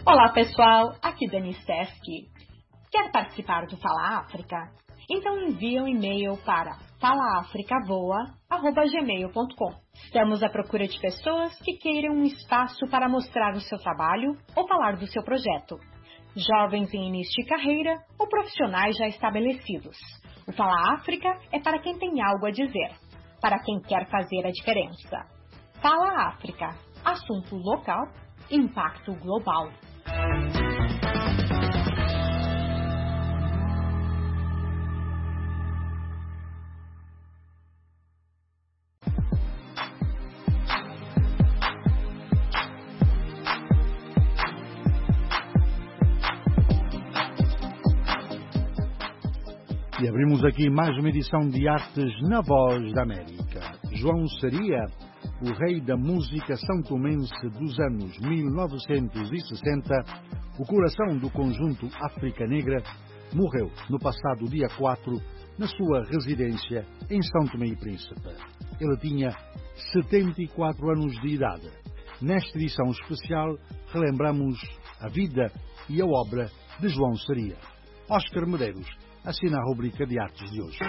Olá pessoal, aqui Dani Sesc. Quer participar do Fala África? Então envie um e-mail para fala africa voa arroba gmail ponto com. Estamos à procura de pessoas que queiram um espaço para mostrar o seu trabalho ou falar do seu projeto. Jovens em início de carreira ou profissionais já estabelecidos. O Fala África é para quem tem algo a dizer, para quem quer fazer a diferença. Fala África, assunto local, impacto global. E abrimos aqui mais uma edição de Artes na Voz da América. João Saria, o rei da música são-tomense dos anos mil novecentos e sessenta, o coração do conjunto África Negra, morreu no passado dia quatro na sua residência em São Tomé e Príncipe. Ele tinha setenta e quatro anos de idade. Nesta edição especial relembramos a vida e a obra de João Saria. Oscar Medeiros assina a rubrica de artes de hoje.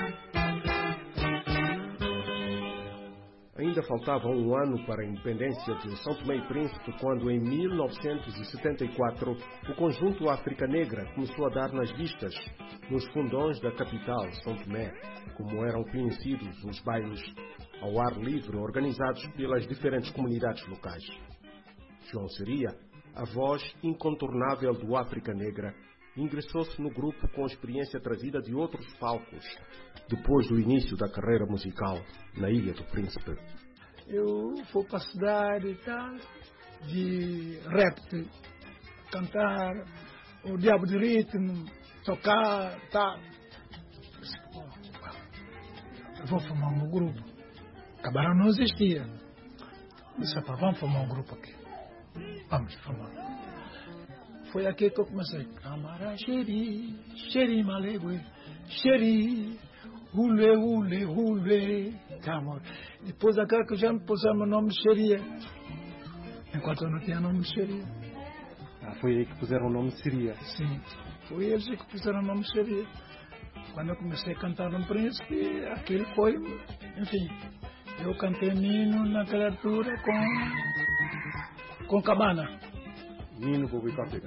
Ainda faltava um ano para a independência de São Tomé e Príncipe quando, em mil novecentos e setenta e quatro, o conjunto África Negra começou a dar nas vistas nos fundões da capital, São Tomé, como eram conhecidos os bailes ao ar livre organizados pelas diferentes comunidades locais. João Saria, a voz incontornável do África Negra, ingressou-se no grupo com experiência trazida de outros palcos, depois do início da carreira musical na Ilha do Príncipe. Eu fui para a cidade e tal, de rap, cantar, o diabo de ritmo, tocar, tal. Eu vou formar um grupo. Acabaram não existia. Disse, vamos formar um grupo aqui. Vamos formar. Foi aqui que eu comecei. Camara, xeri, xeri, malegue, xeri, hule, hule, hule. Camara. Depois daquela que já me pusemos o nome de Xeria. Enquanto eu não tinha nome de Xeria. Ah, foi aí que puseram o nome de Xeria? Sim, foi eles que puseram o nome de Xeria. Quando eu comecei a cantar no Príncipe, aquilo foi, enfim, eu cantei Nino naquela altura com, com Cabana. Nino Bobi Cópega.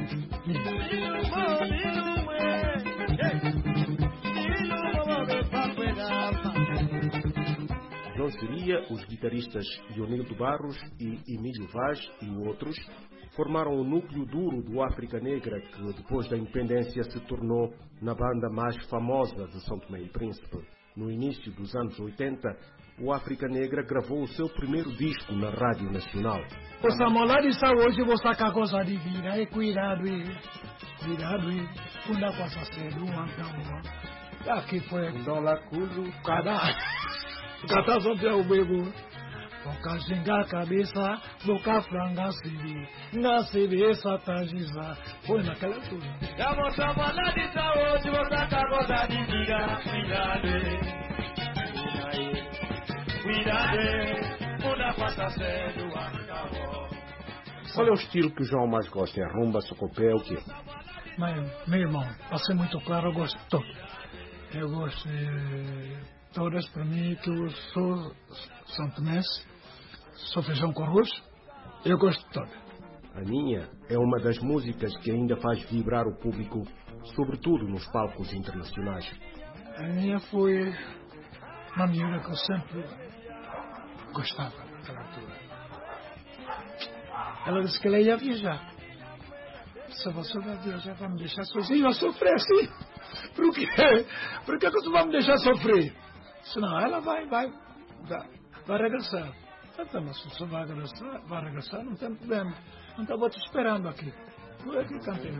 João Saria, os guitarristas Dionildo Barros e Emílio Vaz e outros formaram o núcleo duro do África Negra que depois da independência se tornou na banda mais famosa de São Tomé e Príncipe. No início dos anos oitenta, o África Negra gravou o seu primeiro disco na Rádio Nacional. Possa molar de hoje vou sacar coisa de vida e cuidado e cuidado e quando a coisa cedo um então aqui foi dólar culo cada cada só tem o bebo boca xingar a cabeça boca franga se nasce essa tajiza foi naquela altura. Já vou chamar de hoje vou sacar coisa de vida cuidado Qual é o estilo que o João mais gosta? É rumba, socopé, o quê? Mas, meu irmão, para ser muito claro, eu gosto de todo. Eu gosto de todas, para mim, que eu sou São Tomense, sou feijão com arroz, eu gosto de todas. A minha é uma das músicas que ainda faz vibrar o público, sobretudo nos palcos internacionais. A minha foi uma miúda que eu sempre gostava naquela altura. Ela disse que ela ia viajar. Se você vai viajar, vai me deixar sozinho a sofrer assim. Por quê? Por que você vai me deixar sofrer? Senão ela vai, vai, vai, vai regressar. Então, mas se você vai regressar, vai regressar, não tem problema. Então eu vou te esperando aqui. Por aqui cantei.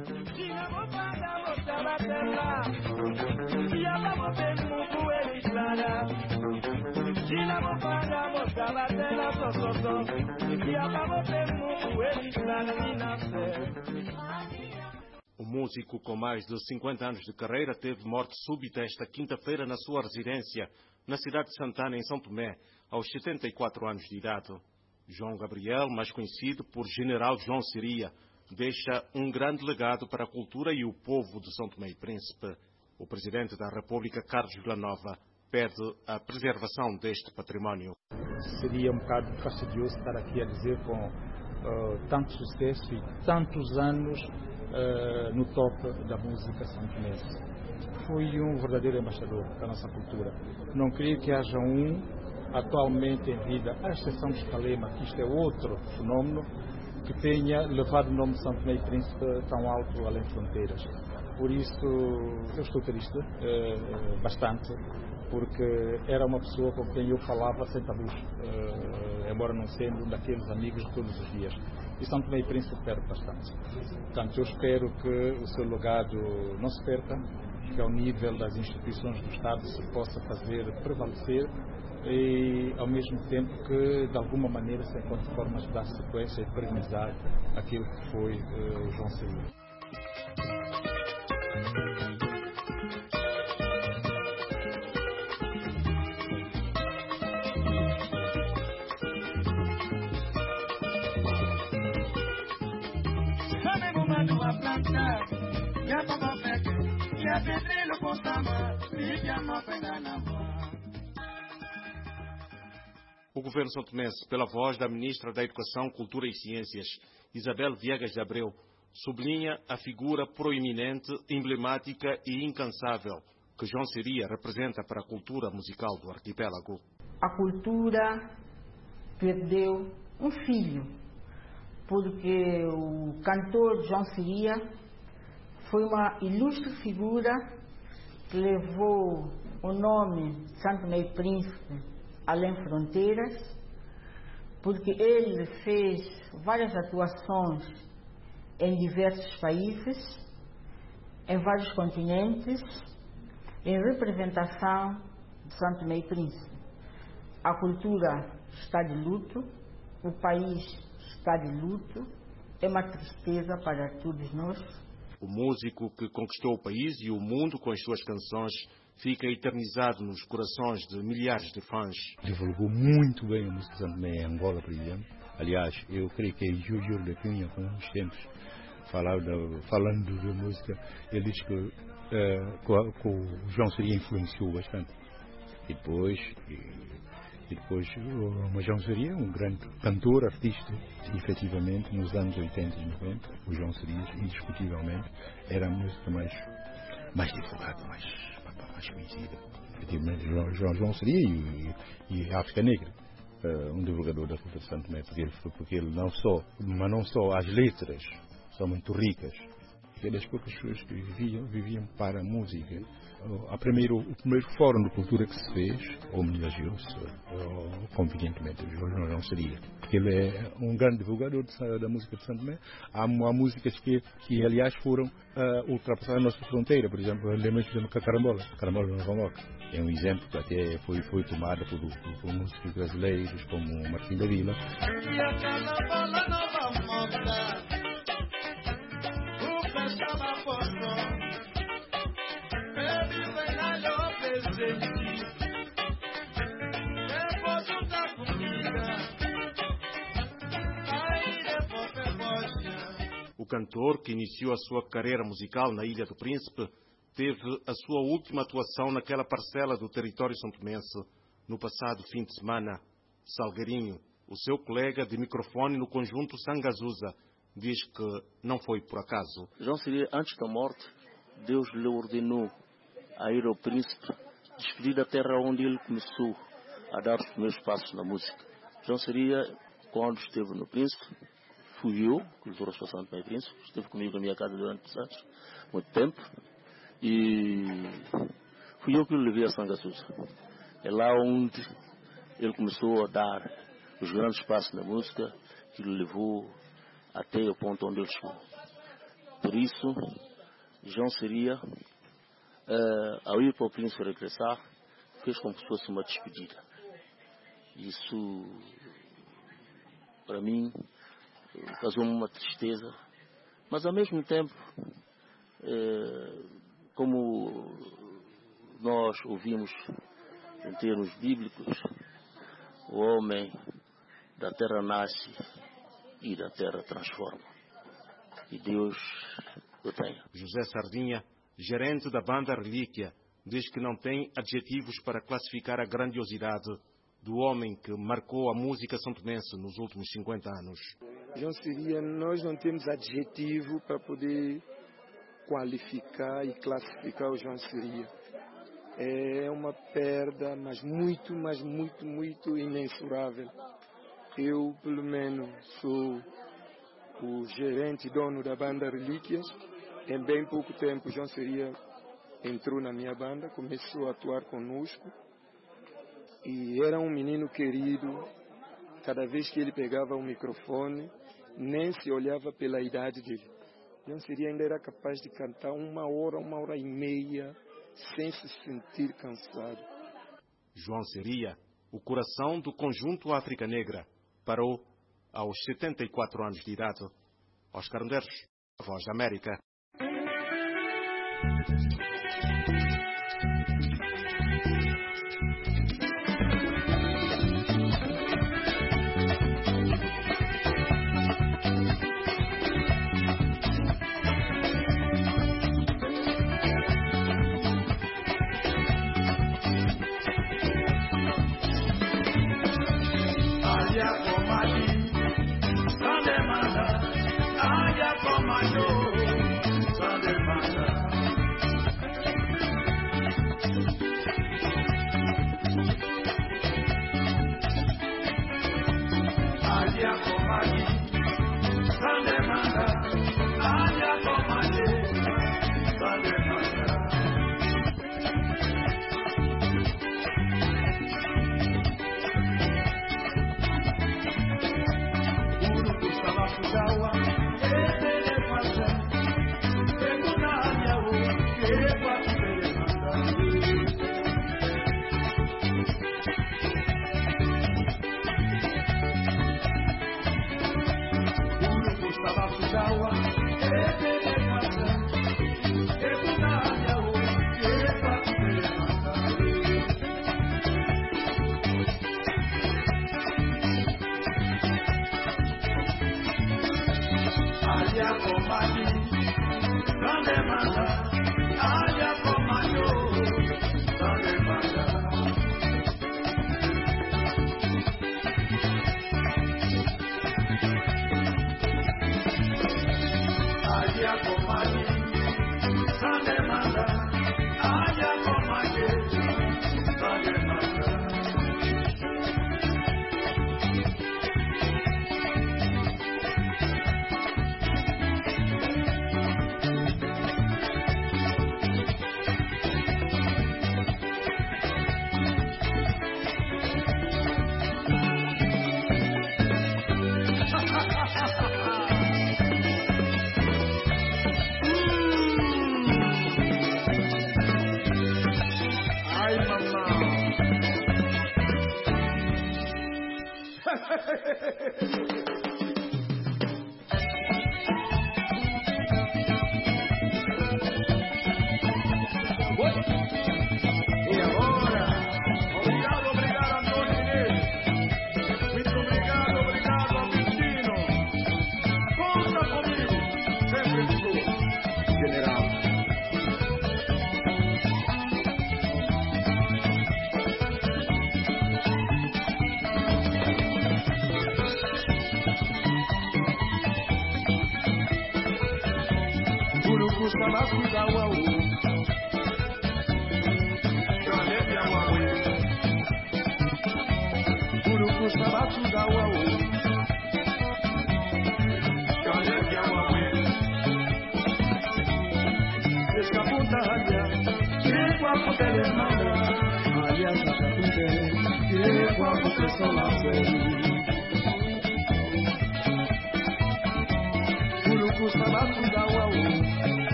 O músico com mais de cinquenta anos de carreira teve morte súbita esta quinta-feira na sua residência, na cidade de Santana, em São Tomé, aos setenta e quatro anos de idade. João Gabriel, mais conhecido por General João Saria, deixa um grande legado para a cultura e o povo de São Tomé e Príncipe. O Presidente da República, Carlos Villanova, pede a preservação deste património. Seria um bocado fastidioso estar aqui a dizer com uh, tanto sucesso e tantos anos uh, no top da música santomense. Foi um verdadeiro embaixador da nossa cultura. Não creio que haja um atualmente em vida, à exceção de Calema, que isto é outro fenómeno, que tenha levado o nome de São Tomé e Príncipe tão alto além de fronteiras. Por isso, eu estou triste, uh, bastante, porque era uma pessoa com quem eu falava sem tabus, uh, embora não sendo daqueles amigos de todos os dias. E São Tomé e Príncipe perde bastante. Portanto, eu espero que o seu legado não se perca, que ao nível das instituições do Estado se possa fazer prevalecer e, ao mesmo tempo, que de alguma maneira se encontre formas de dar sequência e perenizar aquilo que foi uh, João Seria. O governo santomense, pela voz da Ministra da Educação, Cultura e Ciências, Isabel Viegas de Abreu, sublinha a figura proeminente, emblemática e incansável que João Seria representa para a cultura musical do arquipélago. A cultura perdeu um filho, porque o cantor João Seria foi uma ilustre figura que levou o nome de São Tomé e Príncipe além fronteiras, porque ele fez várias atuações em diversos países, em vários continentes, em representação de São Tomé e Príncipe. A cultura está de luto, o país está de luto, é uma tristeza para todos nós. O músico que conquistou o país e o mundo com as suas canções fica eternizado nos corações de milhares de fãs. Divulgou muito bem a música São Tomé em Angola, por exemplo. Aliás, eu creio que Júlio da Cunha, com uns tempos, falava da, falando da música, ele disse que, uh, que, que o João Seria influenciou bastante. E depois, e, e depois o João Seria, um grande cantor, artista, e, efetivamente, nos anos oitenta e noventa, o João Seria, indiscutivelmente, era a música mais, mais divulgada, mais, mais conhecida. Efetivamente, João, João, João Seria e, e a África Negra. Uh, um divulgador da cultura de São Tomé, porque ele, porque ele não só, mas não só as letras são muito ricas, porque das poucas pessoas que viviam, viviam para a música. Uh, a primeiro, o primeiro fórum de cultura que se fez homenageou-se uh, convenientemente o João Seria, porque ele é um grande divulgador de, da música de São Tomé. Há, há músicas que, que aliás foram uh, ultrapassar a nossa fronteira, por exemplo, lembra-se da Carambola, Carambola do Nova Moca. É um exemplo que até foi, foi tomado por, por, por músicos brasileiros como Martim da Vila. O cantor, que iniciou a sua carreira musical na Ilha do Príncipe, teve a sua última atuação naquela parcela do território santomense no passado fim de semana. Salgueirinho, o seu colega de microfone no conjunto Sangazusa, diz que não foi por acaso. João Seria, antes da morte, Deus lhe ordenou a ir ao Príncipe, despedir da terra onde ele começou a dar os primeiros passos na música. João Seria, quando esteve no Príncipe, fui eu, que lhe trouxe para São Tomé e Príncipe, esteve comigo na minha casa durante anos, muito tempo, e fui eu que o levei a Sangazusa. É lá onde ele começou a dar os grandes passos na música, que lhe levou até o ponto onde ele chegou. Por isso, João Seria, uh, ao ir para o Príncipe regressar, fez como se fosse uma despedida. Isso, para mim, causou-me uma tristeza, mas ao mesmo tempo, uh, como nós ouvimos em termos bíblicos, o homem da terra nasce e da terra transforma. e Deus o tenha. José Sardinha, gerente da banda Relíquia, diz que não tem adjetivos para classificar a grandiosidade do homem que marcou a música santomense nos últimos cinquenta anos. João Siria, nós não temos adjetivo para poder qualificar e classificar o João Siria. É uma perda, mas muito, mas muito, muito imensurável. Eu, pelo menos, sou o gerente e dono da banda Relíquias. Em bem pouco tempo, João Siria entrou na minha banda, começou a atuar conosco. E era um menino querido. Cada vez que ele pegava o microfone, nem se olhava pela idade dele. João Siria ainda era capaz de cantar uma hora, uma hora e meia, sem se sentir cansado. João Siria, o coração do conjunto África Negra, parou aos setenta e quatro anos de idade. Oscar Medeiros, Voz da América.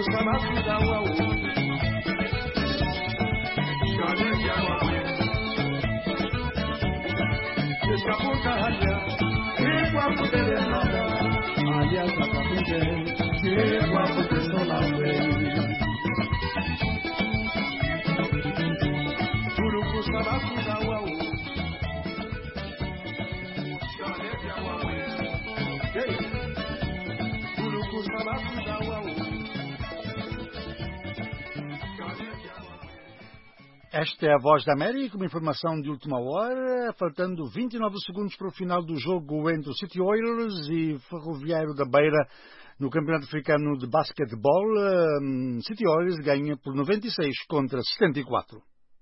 Esta é a Voz da América, uma informação de última hora, faltando vinte e nove segundos para o final do jogo entre o City Oilers e Ferroviário da Beira no Campeonato Africano de Basquetebol. Um, City Oilers ganha por noventa e seis contra setenta e quatro.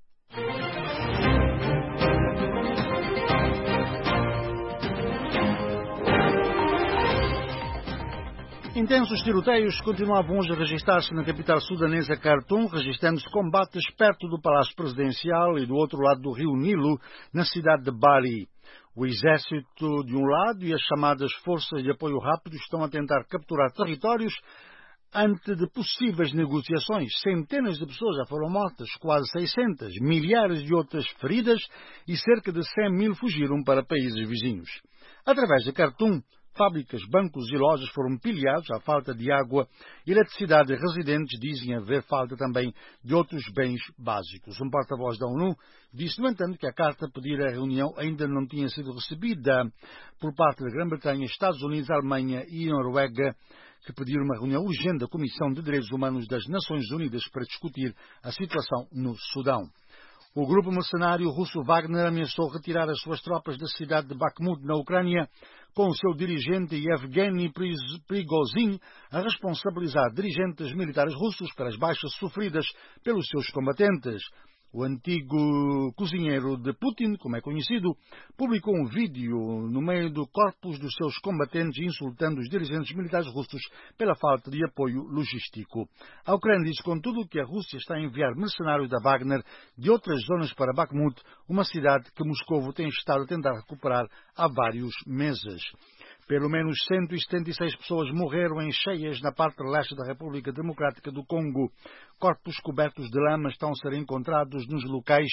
Intensos tiroteios continuavam hoje a registrar-se na capital sudanesa Khartoum, registrando-se combates perto do Palácio Presidencial e do outro lado do rio Nilo, na cidade de Bari. O exército de um lado e as chamadas forças de apoio rápido estão a tentar capturar territórios antes de possíveis negociações. Centenas de pessoas já foram mortas, quase seiscentas, milhares de outras feridas e cerca de cem mil fugiram para países vizinhos. Através de Khartoum, fábricas, bancos e lojas foram pilhados à falta de água e eletricidade. Residentes dizem haver falta também de outros bens básicos. Um porta-voz da ONU disse, no entanto, que a carta a pedir a reunião ainda não tinha sido recebida por parte da Grã-Bretanha, Estados Unidos, Alemanha e Noruega, que pediram uma reunião urgente da Comissão de Direitos Humanos das Nações Unidas para discutir a situação no Sudão. O grupo mercenário russo Wagner ameaçou retirar as suas tropas da cidade de Bakhmut, na Ucrânia, com o seu dirigente Yevgeny Prigozhin a responsabilizar dirigentes militares russos pelas baixas sofridas pelos seus combatentes. O antigo cozinheiro de Putin, como é conhecido, publicou um vídeo no meio do corpus dos seus combatentes insultando os dirigentes militares russos pela falta de apoio logístico. A Ucrânia diz, contudo, que a Rússia está a enviar mercenários da Wagner de outras zonas para Bakhmut, uma cidade que Moscovo tem estado a tentar recuperar há vários meses. Pelo menos cento e setenta e seis pessoas morreram em cheias na parte leste da República Democrática do Congo. Corpos cobertos de lama estão a ser encontrados nos locais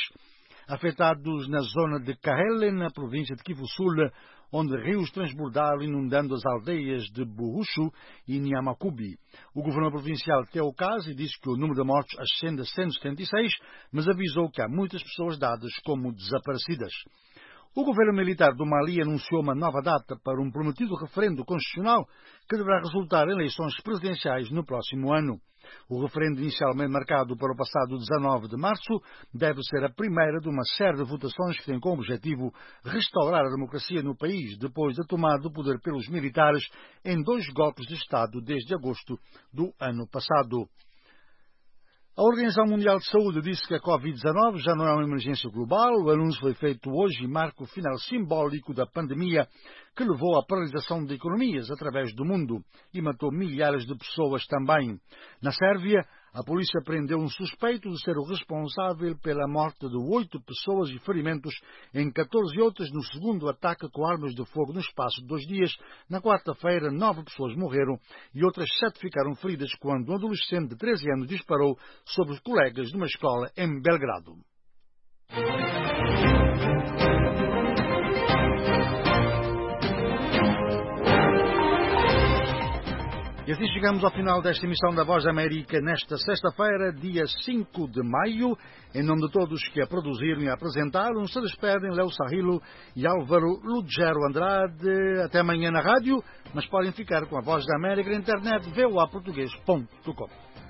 afetados na zona de Kahele, na província de Kivu Sul, onde rios transbordaram, inundando as aldeias de Buhushu e Nyamakubi. O governo provincial Teokasi disse que o número de mortos ascende a cento e setenta e seis, mas avisou que há muitas pessoas dadas como desaparecidas. O governo militar do Mali anunciou uma nova data para um prometido referendo constitucional que deverá resultar em eleições presidenciais no próximo ano. O referendo, inicialmente marcado para o passado dezanove de março, deve ser a primeira de uma série de votações que tem como objetivo restaurar a democracia no país depois da tomada do poder pelos militares em dois golpes de Estado desde agosto do ano passado. A Organização Mundial de Saúde disse que a covid dezanove já não é uma emergência global. O anúncio foi feito hoje e marca o final simbólico da pandemia que levou à paralisação de economias através do mundo e matou milhares de pessoas também. Na Sérvia, a polícia prendeu um suspeito de ser o responsável pela morte de oito pessoas e ferimentos em catorze outras no segundo ataque com armas de fogo no espaço de dois dias. Na quarta-feira, nove pessoas morreram e outras sete ficaram feridas quando um adolescente de treze anos disparou sobre os colegas de uma escola em Belgrado. E assim chegamos ao final desta emissão da Voz da América nesta sexta-feira, dia cinco de maio. Em nome de todos que a produziram e a apresentaram, se despedem Léo Sarrilo e Álvaro Lugero Andrade. Até amanhã na rádio, mas podem ficar com a Voz da América na internet v o a português ponto com.